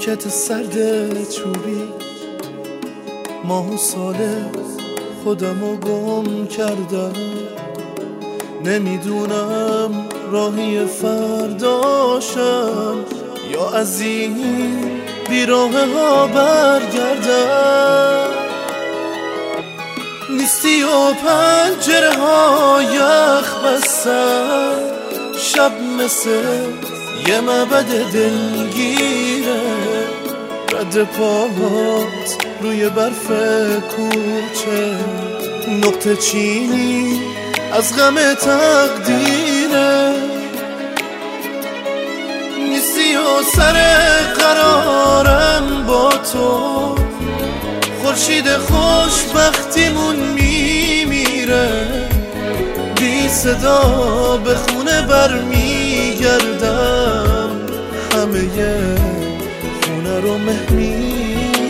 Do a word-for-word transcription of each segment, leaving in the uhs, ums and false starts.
نیمکت سرد چوبی، ماه و سال خودمو گم کردم. نمیدونم راهی فرداشم یا از این بیراه ها برگردم. نیستی و پنجره ها یخ بستن، شب مثل یه معبد دلگیره. رد پاهات روی برف کوچه، نقطه چینی از غم تقدیره. نیستی و سر قرارم با تو، خورشید خوشبختیمون میمیره. بی صدا به خونه برمیگردم، همه خونه رو مه میگیره.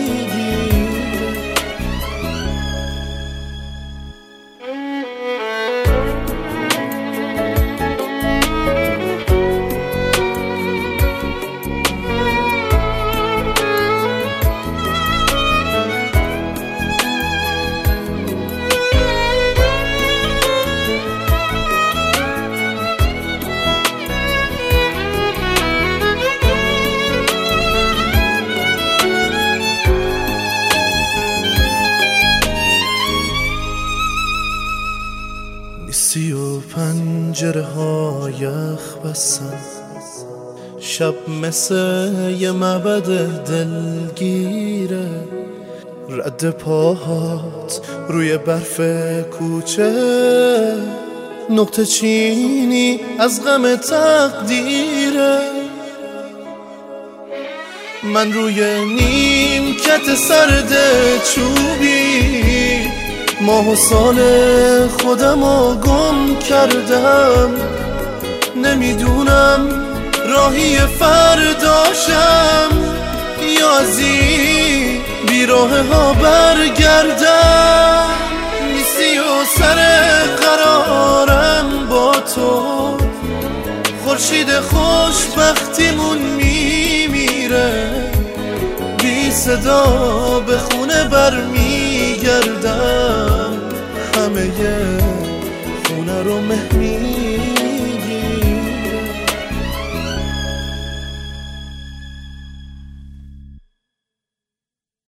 نیستی و پنجره ها یخ بستن، شب مثل یه معبد دلگیره. رد پاهات روی برف کوچه، نقطه چینی از غم تقدیره. من روی نیمکت سرد چوبی، ماه و سال خودمو گم کردم. نمیدونم راهی فرداشم یا از این بیراه ها برگردم. نیستی و سر قرارم با تو، خورشید خوشبختیمون میمیره. بی صدا به خونه برمیگردم، همه خونه رو مه میگیره.